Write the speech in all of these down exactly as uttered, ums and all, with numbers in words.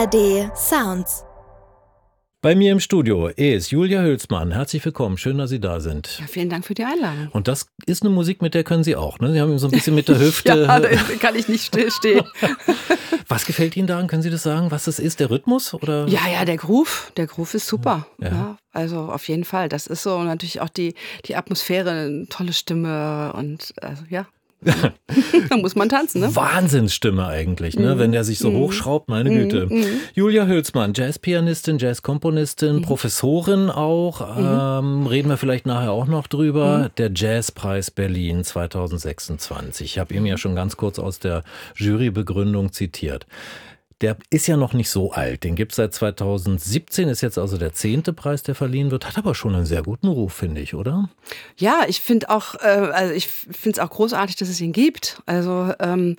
A R D Sounds. Bei mir im Studio ist Julia Hülsmann. Herzlich willkommen, schön, dass Sie da sind. Ja, vielen Dank für die Einladung. Und das ist eine Musik, mit der können Sie auch, ne? Sie haben so ein bisschen mit der Hüfte... ja, da kann ich nicht stillstehen. Was gefällt Ihnen daran? Können Sie das sagen, was das ist? Der Rhythmus? Oder? Ja, ja, der Groove. Der Groove ist super. Ja. Ja, also auf jeden Fall. Das ist so. Und natürlich auch die, die Atmosphäre, eine tolle Stimme und also, ja. Da muss man tanzen, ne? Wahnsinnsstimme eigentlich, ne? Mm. Wenn der sich so mm. hochschraubt, meine mm. Güte. Mm. Julia Hülsmann, Jazzpianistin, Jazzkomponistin, mm. Professorin auch. Mm. Ähm, reden wir vielleicht nachher auch noch drüber. Mm. Der Jazzpreis Berlin zweitausendsechsundzwanzig. Ich habe ihn ja schon ganz kurz aus der Jurybegründung zitiert. Der ist ja noch nicht so alt. Den gibt es seit zweitausendsiebzehn, ist jetzt also der zehnte Preis, der verliehen wird. Hat aber schon einen sehr guten Ruf, finde ich, oder? Ja, ich finde auch, äh, also ich finde es auch großartig, dass es ihn gibt. Also ähm,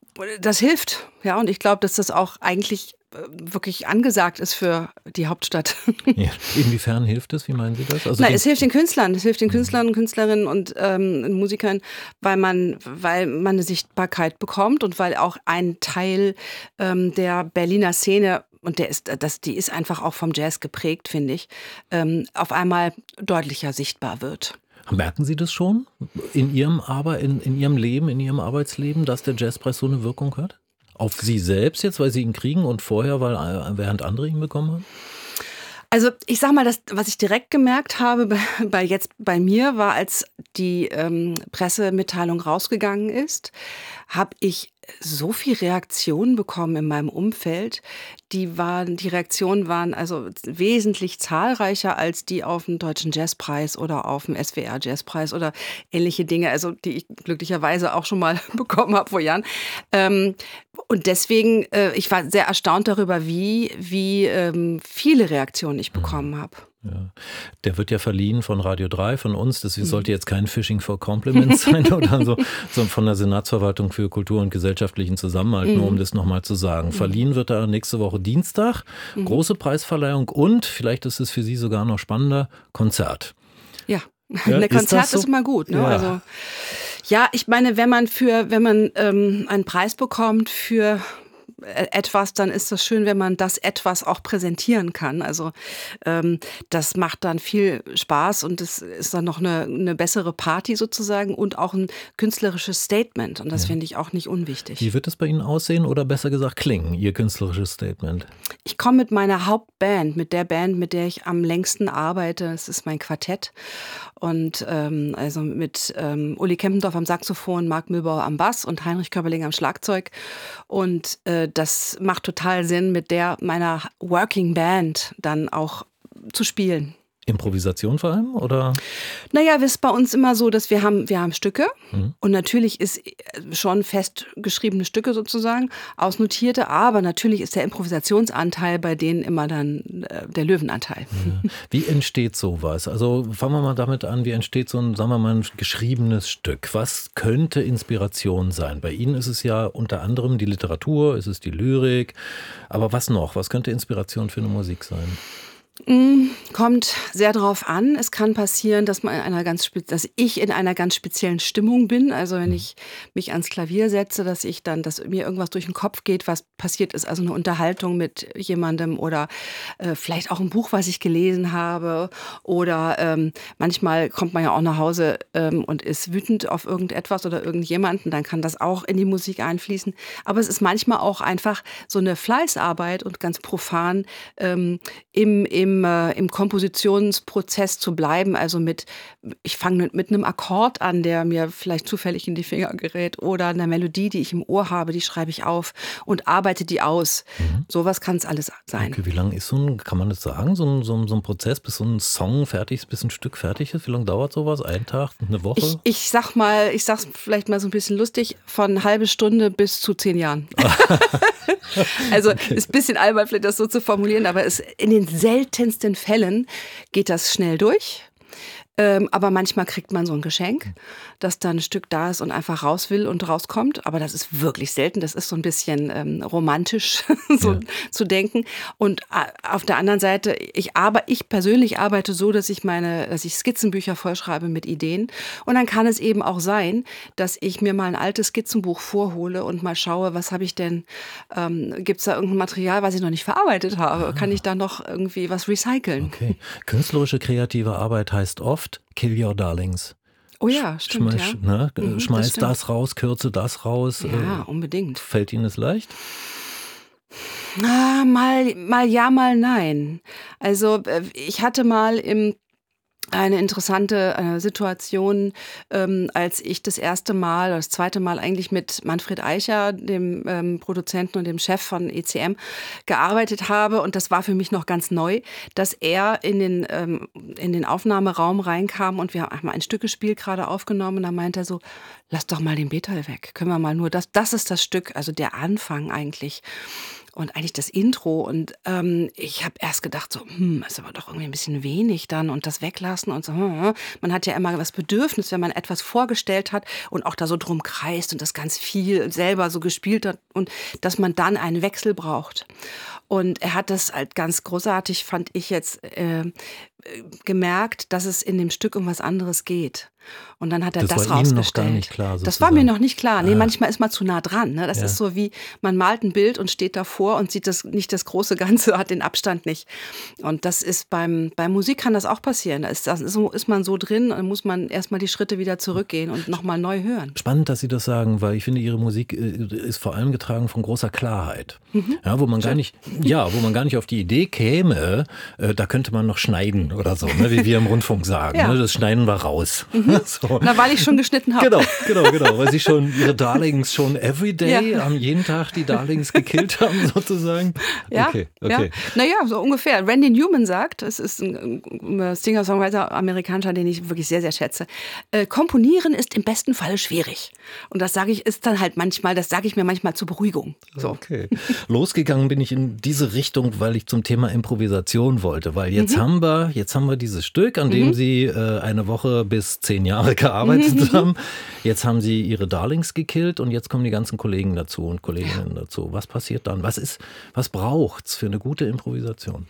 das hilft, ja, und ich glaube, dass das auch eigentlich wirklich angesagt ist für die Hauptstadt. Ja. Inwiefern hilft es? Wie meinen Sie das? Also Na, es hilft den Künstlern, es hilft den Künstlern und Künstlerinnen und ähm, Musikern, weil man, weil man eine Sichtbarkeit bekommt und weil auch ein Teil ähm, der Berliner Szene, und der ist, das, die ist einfach auch vom Jazz geprägt, finde ich, ähm, auf einmal deutlicher sichtbar wird. Merken Sie das schon in Ihrem, aber in, in Ihrem Leben, in Ihrem Arbeitsleben, dass der Jazzpreis so eine Wirkung hat? Auf Sie selbst jetzt, weil Sie ihn kriegen und vorher, weil während andere ihn bekommen haben? Also ich sag mal, das, was ich direkt gemerkt habe bei, bei jetzt bei mir, war, als die ähm, Pressemitteilung rausgegangen ist, habe ich so viel Reaktionen bekommen in meinem Umfeld. Die waren, die Reaktionen waren also wesentlich zahlreicher als die auf dem Deutschen Jazzpreis oder auf dem S W R Jazzpreis oder ähnliche Dinge, also die ich glücklicherweise auch schon mal bekommen habe vor Jahren. Ähm, und deswegen, äh, ich war sehr erstaunt darüber, wie, wie ähm, viele Reaktionen ich bekommen habe. Ja. Der wird ja verliehen von Radio drei, von uns. Das sollte jetzt kein Phishing for Compliments sein oder so, sondern von der Senatsverwaltung für Kultur und gesellschaftlichen Zusammenhalt, nur um das nochmal zu sagen. Verliehen wird er nächste Woche Dienstag. Große Preisverleihung und, vielleicht ist es für Sie sogar noch spannender, Konzert. Ja, ja, ein Konzert ist, so? ist immer gut. Ne? Ja. Also, ja, ich meine, wenn man für, wenn man ähm, einen Preis bekommt für etwas, dann ist das schön, wenn man das etwas auch präsentieren kann. Also ähm, das macht dann viel Spaß und es ist dann noch eine, eine bessere Party sozusagen und auch ein künstlerisches Statement. Und das ja. finde ich auch nicht unwichtig. Wie wird es bei Ihnen aussehen oder besser gesagt klingen, Ihr künstlerisches Statement? Ich komme mit meiner Hauptband, mit der Band, mit der ich am längsten arbeite. Es ist mein Quartett. Und ähm, also mit ähm, Uli Kempendorf am Saxophon, Marc Mühlbauer am Bass und Heinrich Körperling am Schlagzeug. Und äh, das macht total Sinn, mit der meiner Working Band dann auch zu spielen. Improvisation vor allem, oder? Naja, es ist bei uns immer so, dass wir haben, wir haben Stücke mhm. und natürlich ist schon festgeschriebene Stücke sozusagen, ausnotierte, aber natürlich ist der Improvisationsanteil bei denen immer dann äh, der Löwenanteil. Ja. Wie entsteht sowas? Also fangen wir mal damit an, wie entsteht so ein, sagen wir mal, ein geschriebenes Stück? Was könnte Inspiration sein? Bei Ihnen ist es ja unter anderem die Literatur, ist es die Lyrik, aber was noch? Was könnte Inspiration für eine Musik sein? Kommt sehr drauf an. Es kann passieren, dass man in einer ganz, dass ich in einer ganz speziellen Stimmung bin. Also wenn ich mich ans Klavier setze, dass ich dann, dass mir irgendwas durch den Kopf geht, was passiert ist, also eine Unterhaltung mit jemandem oder äh, vielleicht auch ein Buch, was ich gelesen habe. Oder ähm, manchmal kommt man ja auch nach Hause ähm, und ist wütend auf irgendetwas oder irgendjemanden. Dann kann das auch in die Musik einfließen. Aber es ist manchmal auch einfach so eine Fleißarbeit und ganz profan ähm, im, im Im, äh, im Kompositionsprozess zu bleiben, also mit, ich fange mit, mit einem Akkord an, der mir vielleicht zufällig in die Finger gerät oder einer Melodie, die ich im Ohr habe, die schreibe ich auf und arbeite die aus. Mhm. Sowas kann es alles sein. Okay, wie lange ist so ein, kann man das sagen, so ein, so ein, so ein Prozess, bis so ein Song fertig ist, bis ein Stück fertig ist? Wie lange dauert sowas? Ein Tag, eine Woche? Ich, ich sag mal, ich sag's vielleicht mal so ein bisschen lustig, von halbe Stunde bis zu zehn Jahren. Also okay. Ist ein bisschen albern, vielleicht das so zu formulieren, aber es in den seltensten Fällen geht das schnell durch. Ähm, aber manchmal kriegt man so ein Geschenk, dass da ein Stück da ist und einfach raus will und rauskommt. Aber das ist wirklich selten. Das ist so ein bisschen ähm, romantisch so ja. zu denken. Und äh, auf der anderen Seite, ich, arbe- ich persönlich arbeite so, dass ich meine, dass ich Skizzenbücher vollschreibe mit Ideen. Und dann kann es eben auch sein, dass ich mir mal ein altes Skizzenbuch vorhole und mal schaue, was habe ich denn, ähm, gibt es da irgendein Material, was ich noch nicht verarbeitet habe? Ah. Kann ich da noch irgendwie was recyceln? Okay. Künstlerische kreative Arbeit heißt oft Kill your darlings. Oh ja, stimmt. Schmeiß, ja. Ne? Mhm, Schmeiß das, das raus, kürze das raus. Ja, äh, unbedingt. Fällt Ihnen das leicht? Ah, mal, mal ja, mal nein. Also ich hatte mal im eine interessante äh, Situation, ähm, als ich das erste Mal, oder das zweite Mal eigentlich mit Manfred Eicher, dem ähm, Produzenten und dem Chef von E C M, gearbeitet habe. Und das war für mich noch ganz neu, dass er in den, ähm, in den Aufnahmeraum reinkam und wir haben ein Stück gespielt, gerade aufgenommen. Und da meinte er so, lass doch mal den Betal weg. Können wir mal nur, das, das ist das Stück, also der Anfang eigentlich. Und eigentlich das Intro. Und ähm, ich habe erst gedacht, so, hm, ist aber doch irgendwie ein bisschen wenig dann und das weglassen und so. Hm. Man hat ja immer das Bedürfnis, wenn man etwas vorgestellt hat und auch da so drum kreist und das ganz viel selber so gespielt hat und dass man dann einen Wechsel braucht. Und er hat das halt ganz großartig, fand ich jetzt, äh, gemerkt, dass es in dem Stück um was anderes geht. Und dann hat er das, das rausgestellt. Das war Ihnen noch gar nicht klar, sozusagen. Das war mir noch nicht klar. Nee, ah. manchmal ist man zu nah dran. Ne? Das ja. ist so wie, man malt ein Bild und steht davor und sieht das nicht das große Ganze, hat den Abstand nicht. Und das ist beim, bei Musik kann das auch passieren. Da ist, das ist, ist man so drin, dann muss man erstmal die Schritte wieder zurückgehen und nochmal neu hören. Spannend, dass Sie das sagen, weil ich finde, Ihre Musik ist vor allem getragen von großer Klarheit. Mhm. Ja, wo man gar nicht, ja, wo man gar nicht auf die Idee käme, äh, da könnte man noch schneiden oder so, ne, wie wir im Rundfunk sagen. Ja. Ne, das schneiden wir raus. Mhm. So. Na, weil ich schon geschnitten habe. Genau, genau, genau, weil Sie schon Ihre Darlings schon everyday, ja. am jeden Tag die Darlings gekillt haben sozusagen. Ja, okay, okay. Ja. Naja, so ungefähr. Randy Newman sagt, das ist ein Singer-Songwriter, Amerikaner, den ich wirklich sehr, sehr schätze, äh, komponieren ist im besten Falle schwierig. Und das sage ich, ist dann halt manchmal, das sage ich mir manchmal zur Beruhigung. So. Okay. Losgegangen bin ich in diese Richtung, weil ich zum Thema Improvisation wollte, weil jetzt mhm. haben wir, jetzt haben wir dieses Stück, an dem mhm. Sie äh, eine Woche bis zehn Jahre gearbeitet mhm. haben. Jetzt haben Sie Ihre Darlings gekillt und jetzt kommen die ganzen Kollegen dazu und Kolleginnen ja. dazu. Was passiert dann? Was ist, was braucht's für eine gute Improvisation?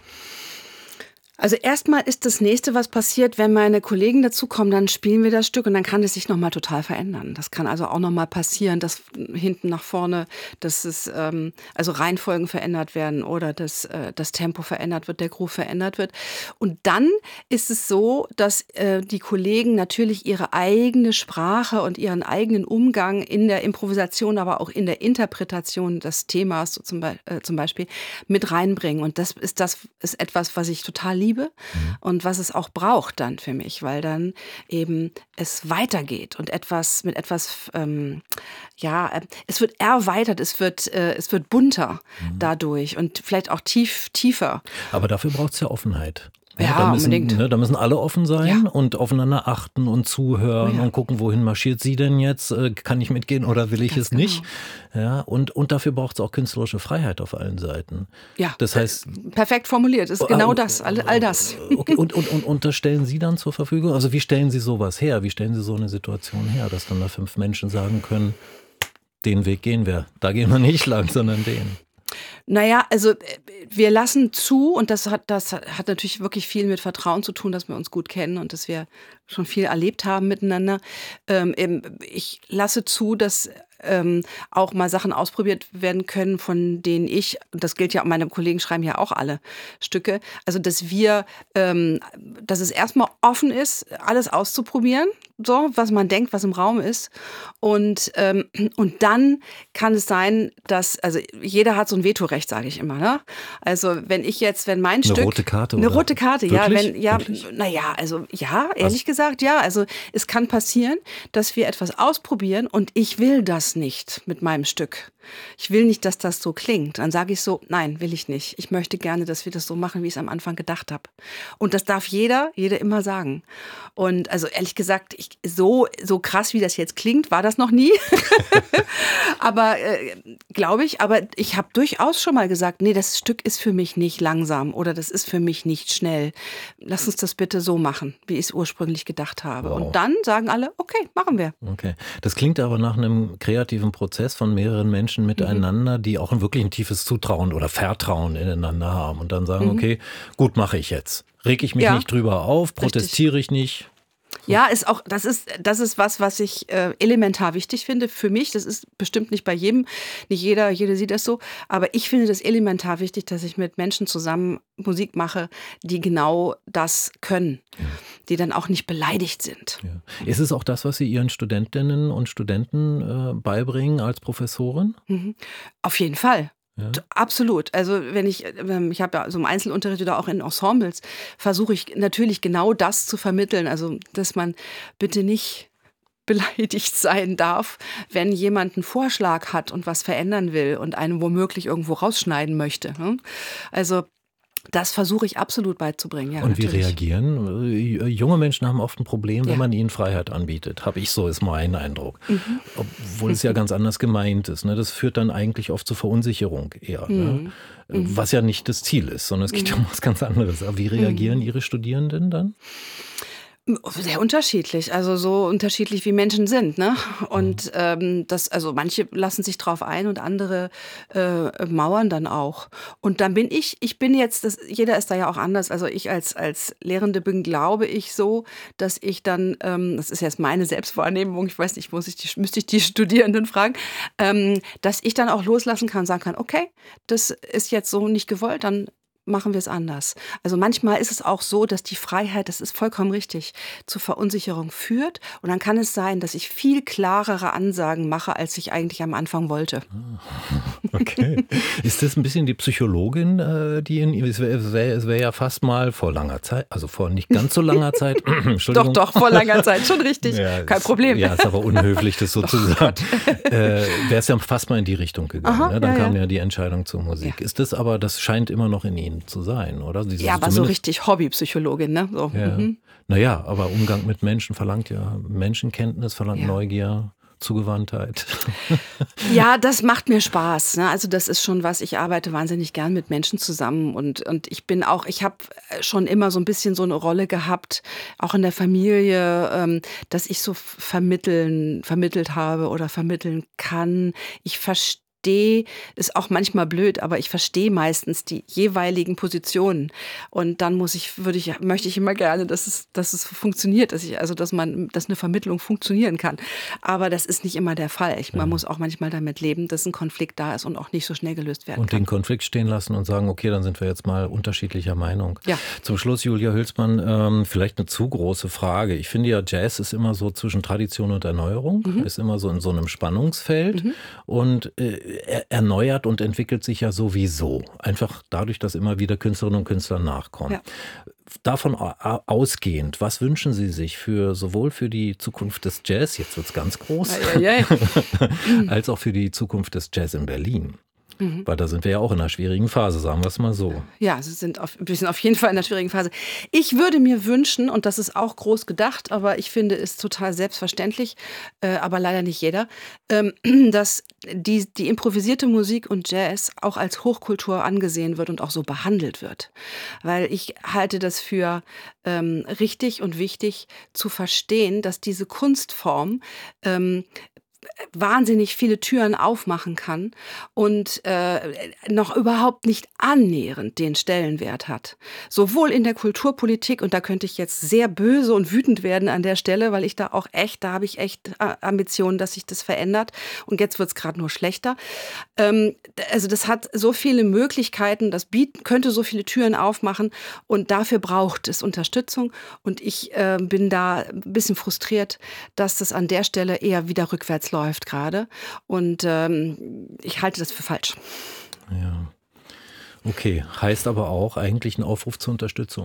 Also erstmal ist das Nächste, was passiert, wenn meine Kollegen dazukommen, dann spielen wir das Stück und dann kann es sich nochmal total verändern. Das kann also auch nochmal passieren, dass hinten nach vorne, dass es ähm, also Reihenfolgen verändert werden oder dass äh, das Tempo verändert wird, der Groove verändert wird. Und dann ist es so, dass äh, die Kollegen natürlich ihre eigene Sprache und ihren eigenen Umgang in der Improvisation, aber auch in der Interpretation des Themas so zum, Be- äh, zum Beispiel mit reinbringen. Und das ist das ist etwas, was ich total liebe. Liebe und was es auch braucht dann für mich, weil dann eben es weitergeht und etwas mit etwas, ähm, ja, es wird erweitert, es wird, äh, es wird bunter mhm. dadurch und vielleicht auch tief, tiefer. Aber dafür braucht es ja Offenheit. Ja, ja, da müssen, unbedingt. Ne, da müssen alle offen sein ja. und aufeinander achten und zuhören oh ja. und gucken, wohin marschiert sie denn jetzt? Kann ich mitgehen oder will ich Ganz es genau. nicht? Ja, und, und dafür braucht es auch künstlerische Freiheit auf allen Seiten. Ja, das heißt, perfekt formuliert, ist genau das, all, all das. Okay, und, und, und, und das stellen Sie dann zur Verfügung? Also wie stellen Sie sowas her? Wie stellen Sie so eine Situation her, dass dann da fünf Menschen sagen können, den Weg gehen wir, da gehen wir nicht lang, sondern den? Naja, also wir lassen zu, und das hat, das hat natürlich wirklich viel mit Vertrauen zu tun, dass wir uns gut kennen und dass wir schon viel erlebt haben miteinander. Ähm, ich lasse zu, dass ähm, auch mal Sachen ausprobiert werden können, von denen ich, und das gilt ja, meine Kollegen schreiben ja auch alle Stücke, also dass wir, ähm, dass es erstmal offen ist, alles auszuprobieren, so, was man denkt, was im Raum ist. Und, ähm, und dann kann es sein, dass, also jeder hat so ein Vetorecht, sage ich immer. Ne? Also wenn ich jetzt, wenn mein eine Stück... Eine rote Karte, Eine oder? rote Karte, Wirklich? ja. Wenn, ja, Wirklich? naja, also ja, ehrlich was? gesagt, ja. Also es kann passieren, dass wir etwas ausprobieren und ich will das nicht mit meinem Stück. Ich will nicht, dass das so klingt. Dann sage ich so, nein, will ich nicht. Ich möchte gerne, dass wir das so machen, wie ich es am Anfang gedacht habe. Und das darf jeder, jede immer sagen. Und also ehrlich gesagt, ich, so, so krass, wie das jetzt klingt, war das noch nie. Aber äh, glaube ich, aber ich habe durchaus schon mal gesagt, nee, das Stück ist für mich nicht langsam oder das ist für mich nicht schnell. Lass uns das bitte so machen, wie ich es ursprünglich gedacht habe. Wow. Und dann sagen alle, okay, machen wir. Okay. Das klingt aber nach einem kreativen Prozess von mehreren Menschen miteinander, mhm. die auch ein wirklich ein tiefes Zutrauen oder Vertrauen ineinander haben und dann sagen, mhm. okay, gut, mache ich jetzt. Reg ich mich ja. nicht drüber auf, protestiere Richtig. ich nicht. So. Ja, ist auch, das ist, das ist was, was ich äh, elementar wichtig finde für mich. Das ist bestimmt nicht bei jedem, nicht jeder, jede sieht das so. Aber ich finde das elementar wichtig, dass ich mit Menschen zusammen Musik mache, die genau das können, ja. die dann auch nicht beleidigt sind. Ja. Ist es auch das, was Sie Ihren Studentinnen und Studenten äh, beibringen als Professorin? Mhm. Auf jeden Fall. Ja. Absolut. Also wenn ich, ich habe ja so im Einzelunterricht oder auch in Ensembles, versuche ich natürlich genau das zu vermitteln. Also, dass man bitte nicht beleidigt sein darf, wenn jemand einen Vorschlag hat und was verändern will und einen womöglich irgendwo rausschneiden möchte. Also das versuche ich absolut beizubringen. Ja, und wie natürlich. reagieren? Junge Menschen haben oft ein Problem, wenn ja. man ihnen Freiheit anbietet. Habe ich so, ist mein Eindruck. Mhm. Obwohl es ja ganz anders gemeint ist. Ne? Das führt dann eigentlich oft zur Verunsicherung eher. Mhm. Ne? Was ja nicht das Ziel ist, sondern es geht ja um was ganz anderes. Aber wie reagieren mhm. Ihre Studierenden dann? Sehr unterschiedlich, also so unterschiedlich wie Menschen sind, ne? Und ähm, das, also manche lassen sich drauf ein und andere äh, mauern dann auch. Und dann bin ich, ich bin jetzt, das, jeder ist da ja auch anders. Also ich als als Lehrende bin, glaube ich, so, dass ich dann, ähm, das ist jetzt meine Selbstwahrnehmung, ich weiß nicht, muss ich die, müsste ich die Studierenden fragen, ähm, dass ich dann auch loslassen kann, sagen kann, okay, das ist jetzt so nicht gewollt, dann machen wir es anders. Also manchmal ist es auch so, dass die Freiheit, das ist vollkommen richtig, zu Verunsicherung führt. Und dann kann es sein, dass ich viel klarere Ansagen mache, als ich eigentlich am Anfang wollte. Okay. Ist das ein bisschen die Psychologin, die in es wäre wär, wär ja fast mal vor langer Zeit, also vor nicht ganz so langer Zeit. Doch, doch, vor langer Zeit, schon richtig. Ja, Kein ist, Problem. Ja, ist aber unhöflich, das so oh zu sagen. Äh, wäre es ja fast mal in die Richtung gegangen. Aha, ne? Dann ja, kam ja. ja die Entscheidung zur Musik. Ja. Ist das aber, das scheint immer noch in Ihnen zu sein, oder? Dieses ja, aber so richtig Hobbypsychologin, ne? So. Ja. Mhm. Naja, aber Umgang mit Menschen verlangt ja Menschenkenntnis, verlangt ja. Neugier, Zugewandtheit. Ja, das macht mir Spaß. Ne? Also das ist schon was, ich arbeite wahnsinnig gern mit Menschen zusammen und, und ich bin auch, ich habe schon immer so ein bisschen so eine Rolle gehabt, auch in der Familie, ähm, dass ich so vermitteln, vermittelt habe oder vermitteln kann. Ich verstehe, ist auch manchmal blöd, aber ich verstehe meistens die jeweiligen Positionen und dann muss ich, würde ich, möchte ich immer gerne, dass es, dass es funktioniert, dass ich, also dass man, dass eine Vermittlung funktionieren kann. Aber das ist nicht immer der Fall. Ich, man ja. muss auch manchmal damit leben, dass ein Konflikt da ist und auch nicht so schnell gelöst werden und kann. Und den Konflikt stehen lassen und sagen, okay, dann sind wir jetzt mal unterschiedlicher Meinung. Ja. Zum Schluss, Julia Hülsmann, ähm, vielleicht eine zu große Frage. Ich finde ja, Jazz ist immer so zwischen Tradition und Erneuerung, mhm. ist immer so in so einem Spannungsfeld mhm. und äh, Er erneuert und entwickelt sich ja sowieso. Einfach dadurch, dass immer wieder Künstlerinnen und Künstler nachkommen. Ja. Davon ausgehend, was wünschen Sie sich für sowohl für die Zukunft des Jazz, jetzt wird es ganz groß, ja, ja, ja. als auch für die Zukunft des Jazz in Berlin? Mhm. Weil da sind wir ja auch in einer schwierigen Phase, sagen wir es mal so. Ja, sie sind auf, wir sind auf jeden Fall in einer schwierigen Phase. Ich würde mir wünschen, und das ist auch groß gedacht, aber ich finde es total selbstverständlich, äh, aber leider nicht jeder, ähm, dass die, die improvisierte Musik und Jazz auch als Hochkultur angesehen wird und auch so behandelt wird. Weil ich halte das für ähm, richtig und wichtig zu verstehen, dass diese Kunstform ähm, wahnsinnig viele Türen aufmachen kann und äh, noch überhaupt nicht annähernd den Stellenwert hat. Sowohl in der Kulturpolitik, und da könnte ich jetzt sehr böse und wütend werden an der Stelle, weil ich da auch echt, da habe ich echt Ambitionen, dass sich das verändert und jetzt wird es gerade nur schlechter. Ähm, also das hat so viele Möglichkeiten, das bieten, könnte so viele Türen aufmachen und dafür braucht es Unterstützung und ich äh, bin da ein bisschen frustriert, dass das an der Stelle eher wieder rückwärts läuft gerade und ähm, ich halte das für falsch. Ja, okay. Heißt aber auch eigentlich ein Aufruf zur Unterstützung.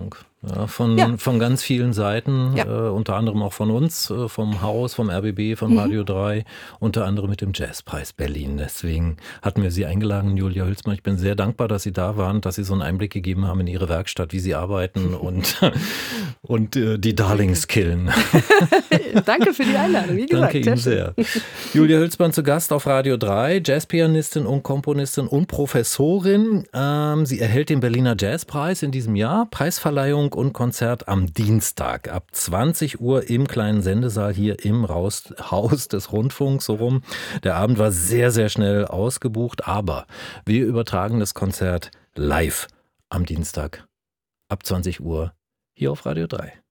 Ja, von, ja. von ganz vielen Seiten, ja. äh, unter anderem auch von uns, äh, vom Haus, vom R B B, von mhm. Radio drei, unter anderem mit dem Jazzpreis Berlin. Deswegen hatten wir Sie eingeladen, Julia Hülsmann. Ich bin sehr dankbar, dass Sie da waren, dass Sie so einen Einblick gegeben haben in Ihre Werkstatt, wie Sie arbeiten und, und äh, die Darlings killen. Danke für die Einladung, wie gesagt. Danke Ihnen sehr. Julia Hülsmann zu Gast auf Radio drei, Jazzpianistin und Komponistin und Professorin. Ähm, sie erhält den Berliner Jazzpreis in diesem Jahr. Preisverleihung und Konzert am Dienstag ab zwanzig Uhr im kleinen Sendesaal hier im Haus des Rundfunks. So rum. Der Abend war sehr, sehr schnell ausgebucht, aber wir übertragen das Konzert live am Dienstag ab zwanzig Uhr hier auf Radio drei.